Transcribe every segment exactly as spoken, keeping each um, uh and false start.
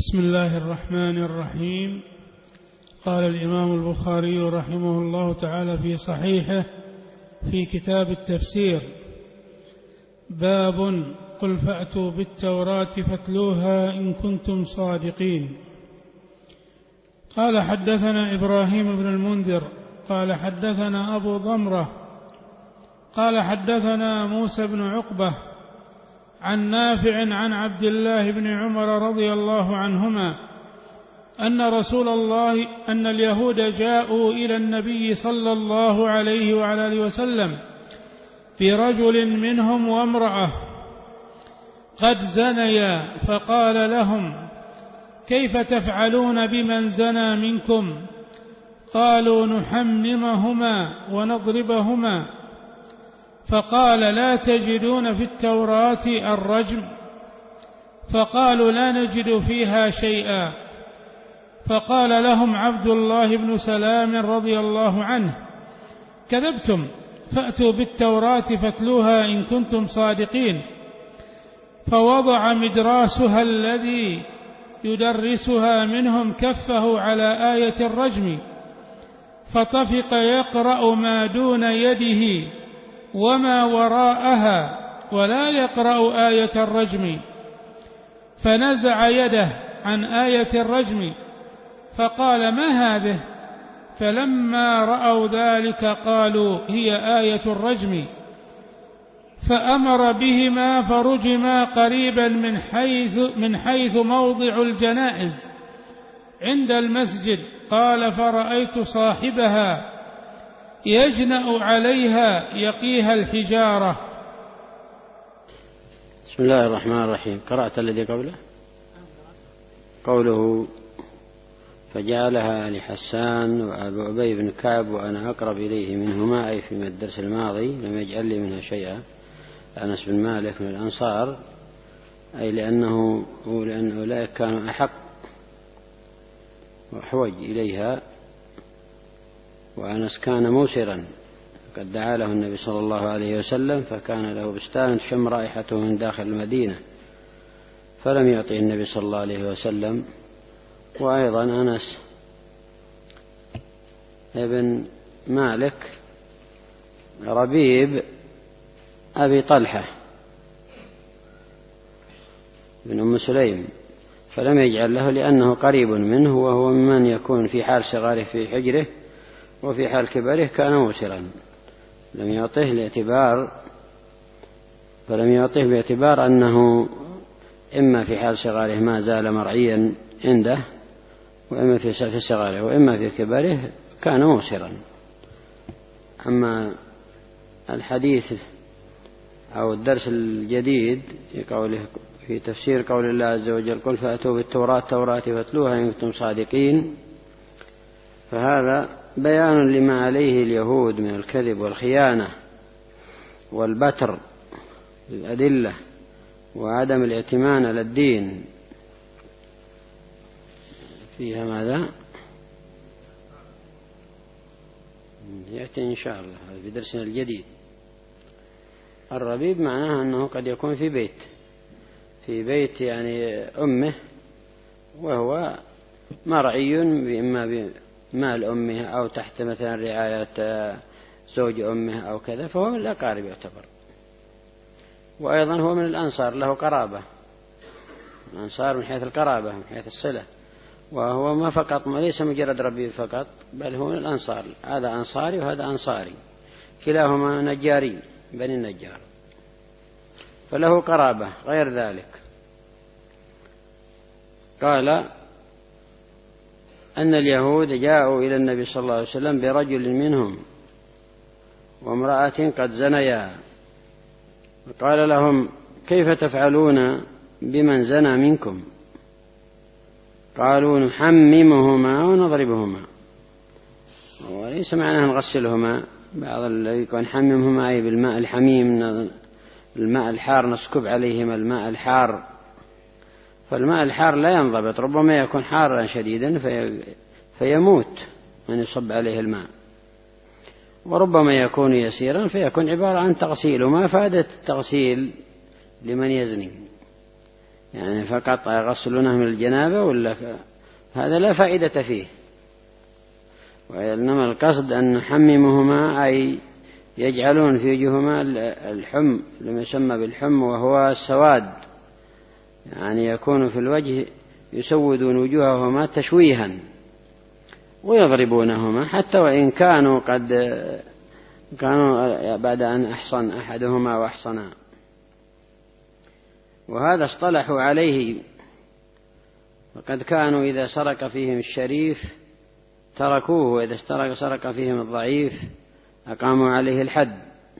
بسم الله الرحمن الرحيم. قال الإمام البخاري رحمه الله تعالى في صحيحه في كتاب التفسير: باب قل فأتوا بالتوراة فاتلوها إن كنتم صادقين. قال حدثنا إبراهيم بن المنذر قال حدثنا أبو ضمرة قال حدثنا موسى بن عقبة عن نافع عن عبد الله بن عمر رضي الله عنهما أن رسول الله أن اليهود جاءوا إلى النبي صلى الله عليه وعلى آله وسلم في رجل منهم وامرأة قد زنيا، فقال لهم: كيف تفعلون بمن زنى منكم؟ قالوا: نحممهما ونضربهما. فقال: لا تجدون في التوراة الرجم؟ فقالوا: لا نجد فيها شيئا. فقال لهم عبد الله بن سلام رضي الله عنه: كذبتم، فأتوا بالتوراة فاتلوها إن كنتم صادقين. فوضع مدراسها الذي يدرسها منهم كفه على آية الرجم، فطفق يقرأ ما دون يده وما وراءها ولا يقرأ آية الرجم، فنزع يده عن آية الرجم فقال: ما هذه؟ فلما رأوا ذلك قالوا: هي آية الرجم. فأمر بهما فرجما قريبا من حيث, من حيث موضع الجنائز عند المسجد. قال: فرأيت صاحبها يجنأ عليها يقيها الحجارة. بسم الله الرحمن الرحيم. قرأت الذي قبله؟ قوله: فجعلها لحسان وأبو أبي بن كعب وأنا أقرب إليه منهما، أي في الدرس الماضي لم يجعل لي منها شيئا. أنس بن مالك من الأنصار، أي لأنه لأن أولئك كانوا أحق وأحوج إليها، وأنس كان موسرا قد دعا له النبي صلى الله عليه وسلم، فكان له بستان تشم رائحته من داخل المدينة فلم يعطيه النبي صلى الله عليه وسلم. وأيضا أنس ابن مالك ربيب أبي طلحة بن أم سليم، فلم يجعل له لأنه قريب منه، وهو ممن يكون في حال صغاره في حجره وفي حال كبره كان موسرا، لم يعطه لاعتبار فلم يعطه باعتبار أنه إما في حال صغاره ما زال مرعيا عنده، وإما في صغاره وإما في كبره كان موسرا. أما الحديث أو الدرس الجديد في قوله في تفسير قول الله عز وجل: قل فأتوا بالتوراة توراة فاتلوها إن كنتم صادقين، فهذا بيان لما عليه اليهود من الكذب والخيانة والبتر للأدلة وعدم الاعتماد على الدين. فيها ماذا؟ يأتي إن شاء الله في درسنا الجديد. الربيب معناه أنه قد يكون في بيت في بيت يعني أمه، وهو مرعي إما بمال أمه أو تحت مثلا رعاية زوج أمه أو كذا، فهو من الأقارب يعتبر. وأيضا هو من الأنصار، له قرابة، الأنصار من حيث القرابة من حيث الصلة، وهو ما فقط ما ليس مجرد ربيب فقط، بل هو من الأنصار، هذا أنصاري وهذا أنصاري، كلاهما نجاري بني النجار، فله قرابة غير ذلك. قال أن اليهود جاءوا إلى النبي صلى الله عليه وسلم برجل منهم وامرأة قد زنيا، وقال لهم: كيف تفعلون بمن زنى منكم؟ قالوا: نحممهما ونضربهما. وليس معناه نغسلهما، بعض الذي يكون نحممهما أي بالماء الحميم، الماء الحار نسكب عليهما الماء الحار، فالماء الحار لا ينضبط، ربما يكون حارا شديدا في فيموت من يصب عليه الماء، وربما يكون يسيرا فيكون عبارة عن تغسيل. وما فائدة التغسيل لمن يزني يعني فقط يغسلونه من الجنابة ولا هذا لا فائدة فيه، وإنما القصد أن نحممهما أي يجعلون في وجوههما الحم لما يسمى بالحم وهو السواد، يعني يكون في الوجه يسودون وجوههما تشويها ويضربونهما حتى وإن كانوا قد كانوا بعد أن أحصن أحدهما وأحصنا. وهذا اصطلحوا عليه، وقد كانوا إذا سرق فيهم الشريف تركوه، وإذا سرق سرق فيهم الضعيف أقاموا عليه الحد.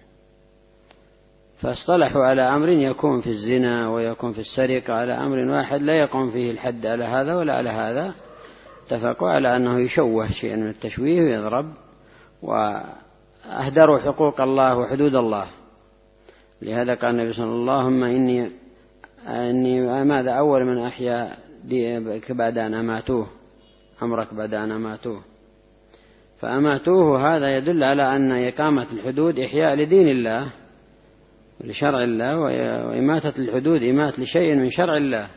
فاصطلحوا على أمر يكون في الزنا ويكون في السرقة على أمر واحد لا يقوم فيه الحد على هذا ولا على هذا، اتفقوا على أنه يشوه شيئا من التشويه ويضرب، وأهدروا حقوق الله وحدود الله. لهذا قال النبي صلى الله عليه وسلم: اللهم إني أني ماذا أول من أحيا بعد أن أماتوه أمرك بعد أن أماتوه، فأماتوه. هذا يدل على أن إقامة الحدود إحياء لدين الله ولشرع الله، وإماتة الحدود إماتة لشيء من شرع الله.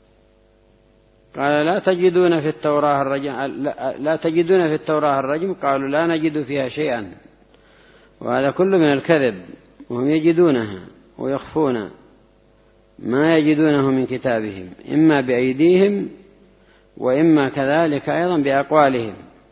قال: لا تجدون في التوراة الرجم لا تجدون في التوراة الرجم قالوا: لا نجد فيها شيئا. وهذا كله من الكذب، وهم يجدونها ويخفون ما يجدونه من كتابهم إما بأيديهم وإما كذلك أيضا بأقوالهم.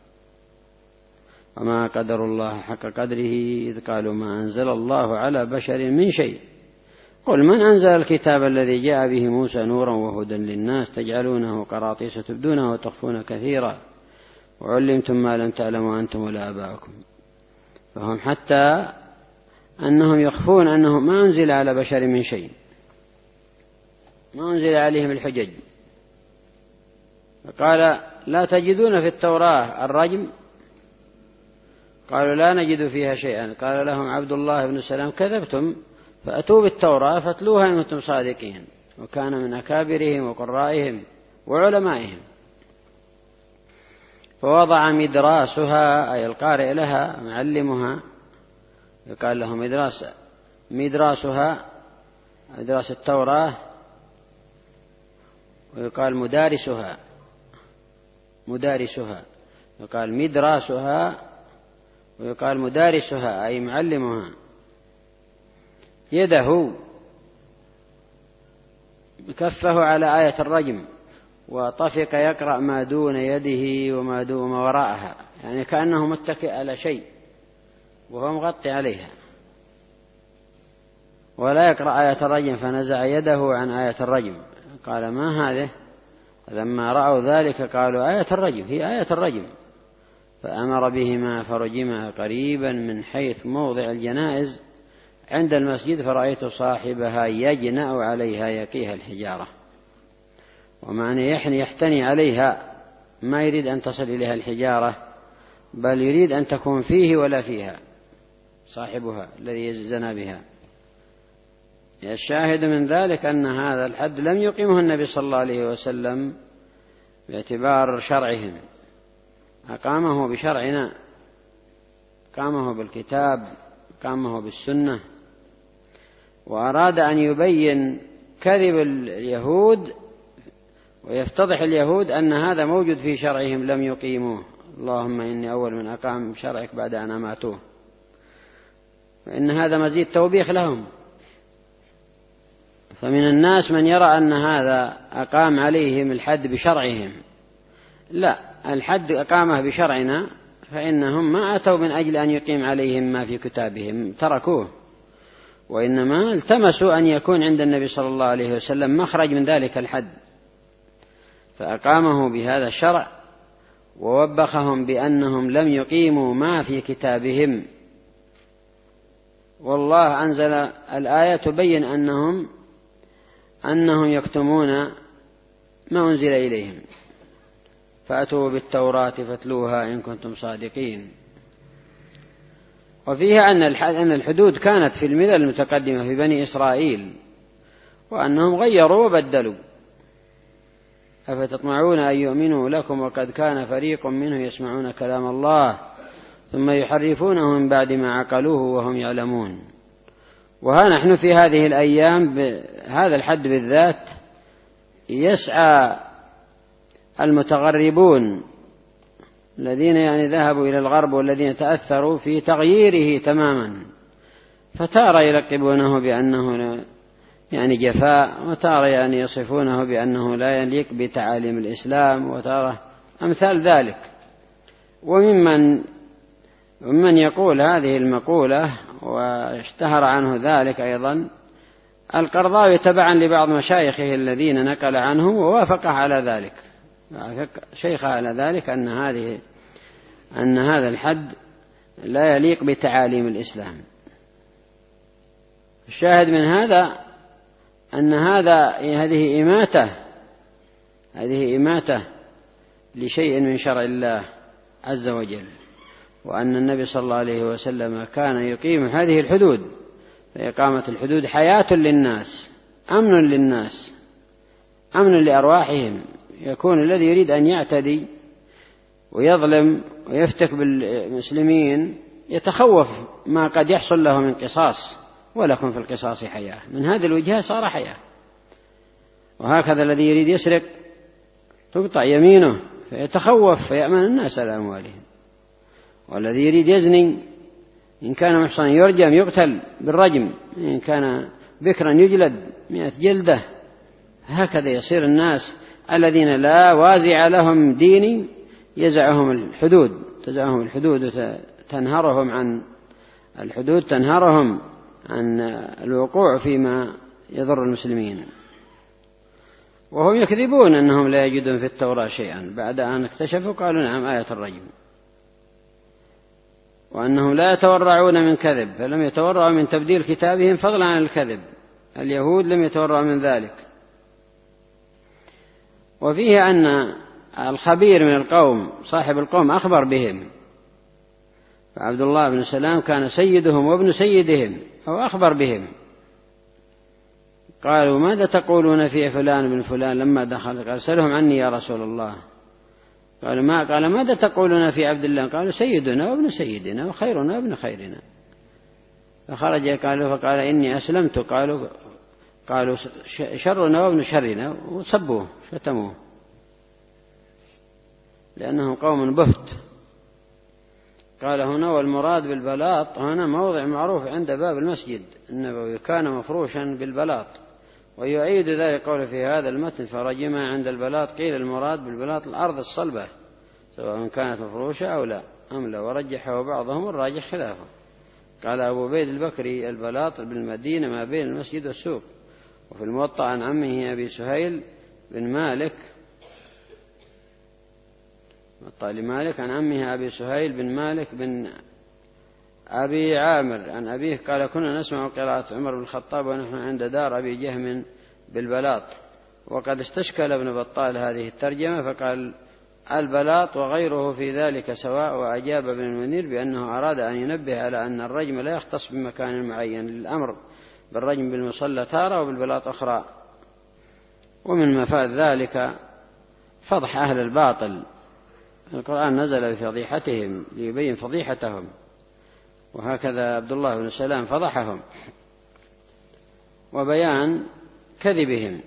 وما قدر الله حق قدره إذ قالوا ما أنزل الله على بشر من شيء قل من أنزل الكتاب الذي جاء به موسى نورا وهدى للناس تجعلونه قراطيس تبدونه وتخفون كثيرا وعلمتم ما لم تعلموا أنتم ولا آباؤكم. فهم حتى أنهم يخفون أنه ما أنزل على بشر من شيء، ما أنزل عليهم الحجج. فقال: لا تجدون في التوراة الرجم قالوا: لا نجد فيها شيئا. قال لهم عبد الله بن سلام: كذبتم، فأتوا بالتوراة فاتلوها إن كنتم صادقين. وكان من أكابرهم وقرائهم وعلمائهم. فوضع مدراسها أي القارئ لها معلمها، يقال له مدراس مدراسها مدراس التوراة، ويقال مدارسها مدارسها يقال مدراسها ويقال مدارسها أي معلمها. يده كفه على آية الرجم وطفق يقرأ ما دون يده وما دون وراءها، يعني كأنه متكئ على شيء وهو مغطي عليها، ولا يقرأ آية الرجم. فنزع يده عن آية الرجم قال: ما هذه؟ لما رأوا ذلك قالوا: آية الرجم هي آية الرجم. فأمر بهما فرجما قريبا من حيث موضع الجنائز عند المسجد، فرأيت صاحبها يجنأ عليها يقيها الحجارة. ومعنى يحني يحتني عليها، ما يريد أن تصل إليها الحجارة، بل يريد أن تكون فيه ولا فيها صاحبها الذي زنى بها. الشاهد من ذلك أن هذا الحد لم يقيمه النبي صلى الله عليه وسلم باعتبار شرعهم، أقامه بشرعنا، أقامه بالكتاب، أقامه بالسنة. وأراد أن يبين كذب اليهود ويفتضح اليهود أن هذا موجود في شرعهم لم يقيموه. اللهم إني أول من أقام شرعك بعد أن أماتوه. فإن هذا مزيد توبيخ لهم. فمن الناس من يرى أن هذا أقام عليهم الحد بشرعهم. لا، الحد أقامه بشرعنا، فإنهم ما أتوا من أجل أن يقيم عليهم ما في كتابهم، تركوه، وإنما التمسوا أن يكون عند النبي صلى الله عليه وسلم مخرج من ذلك الحد، فأقامه بهذا الشرع ووبخهم بأنهم لم يقيموا ما في كتابهم. والله أنزل الآية تبين أنهم أنهم يكتمون ما أنزل إليهم. فأتوا بالتوراة فاتلوها إن كنتم صادقين. وفيها أن الحدود كانت في الملل المتقدمة في بني إسرائيل، وأنهم غيروا وبدلوا. أفتطمعون أن يؤمنوا لكم وقد كان فريق منهم يسمعون كلام الله ثم يحرفونه من بعد ما عقلوه وهم يعلمون. وها نحن في هذه الأيام بهذا الحد بالذات يسعى المتغربون الذين يعني ذهبوا إلى الغرب والذين تأثروا في تغييره تماما، فتارة يلقبونه بأنه يعني جفاء، وتارة يعني يصفونه بأنه لا يليق بتعاليم الإسلام، وتارة أمثال ذلك. وممن ومن يقول هذه المقولة واشتهر عنه ذلك أيضا القرضاوي تبعا لبعض مشايخه الذين نقل عنه ووافقه على ذلك، شيخ على ذلك أن هذه أن هذا الحد لا يليق بتعاليم الإسلام. الشاهد من هذا أن هذا هذه إماتة هذه إماتة لشيء من شرع الله عز وجل، وأن النبي صلى الله عليه وسلم كان يقيم هذه الحدود، فإقامة الحدود حياة للناس، أمن للناس، أمن لأرواحهم. يكون الذي يريد أن يعتدي ويظلم ويفتك بالمسلمين يتخوف ما قد يحصل له من قصاص، ولكم في القصاص حياة. من هذه الوجهة صار حياة. وهكذا الذي يريد يسرق تقطع يمينه فيتخوف فيأمن الناس على أموالهم، والذي يريد يزني إن كان محصنا يرجم يقتل بالرجم، إن كان بكرا يجلد مئة جلدة. هكذا يصير الناس الذين لا وازع لهم ديني يزعهم الحدود تزعهم الحدود تنهرهم عن الحدود تنهرهم عن الوقوع فيما يضر المسلمين. وهم يكذبون أنهم لا يجدون في التوراة شيئا، بعد أن اكتشفوا قالوا نعم آية الرجم، وأنهم لا يتورعون من كذب، فلم يتورعوا من تبديل كتابهم فضلا عن الكذب. اليهود لم يتورعوا من ذلك. وفيه أن الخبير من القوم صاحب القوم أخبر بهم، فعبد الله بن سلام كان سيدهم وابن سيدهم، أو أخبر بهم. قالوا ماذا تقولون في فلان بن فلان لما دخل؟ قال سلهم عني يا رسول الله. قال ما قال ماذا تقولون في عبد الله؟ قالوا سيدنا وابن سيدنا وخيرنا وابن خيرنا. فخرج قالوا فقال إني أسلمت. قالوا قالوا شرنا وابن شرنا، وصبوه شتموه لأنهم قوم بهت. قال هنا والمراد بالبلاط هنا موضع معروف عند باب المسجد النبوي كان مفروشا بالبلاط، ويعيد ذلك قول في هذا المتن فرجم عند البلاط. قيل المراد بالبلاط الأرض الصلبة سواء كانت مفروشة أو لا أم لا، ورجحه بعضهم والراجح خلافه. قال أبو بيد البكري البلاط بالمدينة ما بين المسجد والسوق. وفي الموطأ عن عمه أبي سهيل بن مالك موطأ لمالك عن عمه أبي سهيل بن مالك بن أبي عامر عن أبيه قال كنا نسمع قراءة عمر بن الخطاب ونحن عند دار أبي جهم بالبلاط. وقد استشكل ابن بطال هذه الترجمة فقال البلاط وغيره في ذلك سواء. وأجاب ابن المنير بأنه أراد أن ينبه على أن الرجم لا يختص بمكان معين للأمر بالرجم بالمصلى تارة وبالبلاط أخرى. ومن مفاد ذلك فضح أهل الباطل، القرآن نزل بفضيحتهم ليبين فضيحتهم، وهكذا عبد الله بن سلام فضحهم وبيان كذبهم.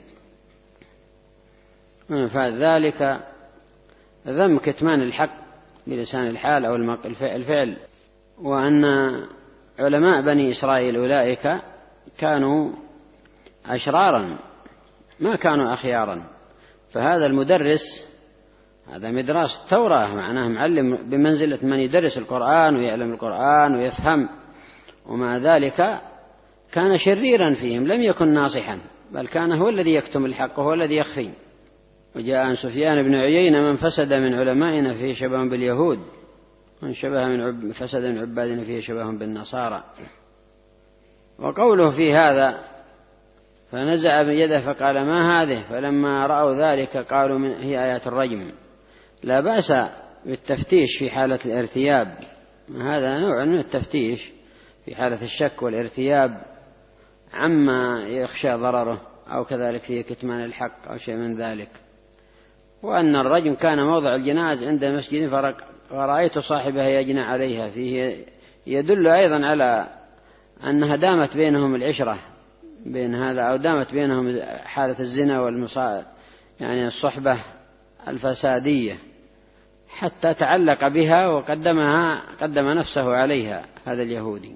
ومن مفاد ذلك ذم كتمان الحق بلسان الحال أو الفعل، وأن علماء بني إسرائيل أولئك كانوا أشرارا ما كانوا أخيارا. فهذا المدرس هذا مدرس التوراة معناه معلم بمنزلة من يدرس القرآن ويعلم القرآن ويفهم، ومع ذلك كان شريرا فيهم لم يكن ناصحا، بل كان هو الذي يكتم الحق وهو الذي يخفي. وجاء عن سفيان بن عيينة من فسد من علمائنا فيه شبه باليهود، من شبه من عب فسد من عبادنا فيه شبه بالنصارى. وقوله في هذا فنزع بيده فقال ما هذه، فلما رأوا ذلك قالوا من هي آيات الرجم. لا بأس بالتفتيش في حالة الارتياب، هذا نوع من التفتيش في حالة الشك والارتياب عما يخشى ضرره، أو كذلك في كتمان الحق أو شيء من ذلك. وأن الرجم كان موضع الجناز عند مسجد فرأيت صاحبها يجنى عليها، فيه يدل أيضا على أنها دامت بينهم العشرة بين هذا، أو دامت بينهم حالة الزنا يعني الصحبة الفسادية حتى تعلق بها وقدمها قدم نفسه عليها هذا اليهودي.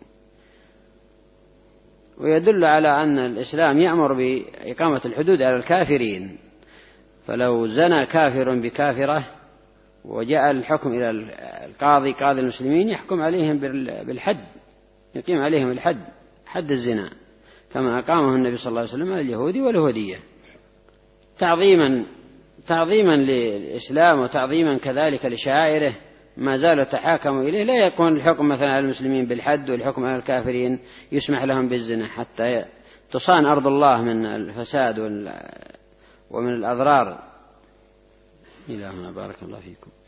ويدل على أن الإسلام يأمر بإقامة الحدود على الكافرين، فلو زنى كافر بكافرة وجاء الحكم إلى القاضي قاضي المسلمين يحكم عليهم بالحد، يقيم عليهم الحد، حد الزنا، كما أقامه النبي صلى الله عليه وسلم على اليهودي واليهودية، تعظيما تعظيما للإسلام وتعظيما كذلك لشعائره. ما زالوا تحاكموا إليه، لا يكون الحكم مثلا على المسلمين بالحد والحكم على الكافرين يسمح لهم بالزنا، حتى تصان أرض الله من الفساد ومن الأضرار. إلى هنا، بارك الله فيكم.